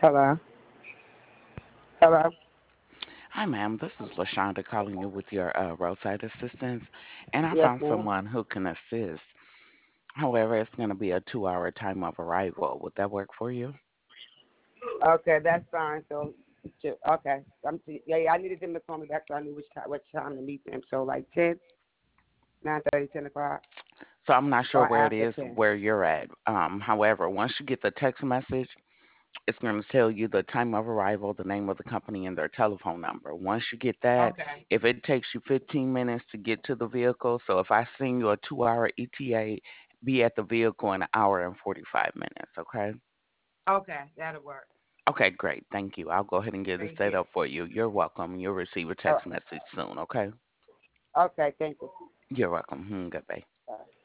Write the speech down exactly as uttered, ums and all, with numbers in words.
Hello. Hello. Hi, ma'am. This is LaShonda calling you with your uh, roadside assistance, and I Yes, found ma'am. someone who can assist. However, it's going to be a two-hour time of arrival. Would that work for you? Okay, that's fine. So, ju- okay. I'm yeah, yeah. I needed them to call me back so I knew which time, what time to meet them. So like ten, nine thirty, ten o'clock, So I'm not sure or where it after is ten. where you're at. Um, however, once you get the text message, it's going to tell you the time of arrival, the name of the company, and their telephone number. Once you get that, Okay. if it takes you fifteen minutes to get to the vehicle, so if I send you a two-hour E T A, be at the vehicle in an hour and forty-five minutes, okay? Okay, that'll work. Okay, great. Thank you. I'll go ahead and get it Thank set you. up for you. You're welcome. You'll receive a Oh, text message soon, okay? okay, thank you. You're welcome. Hmm, goodbye. Bye.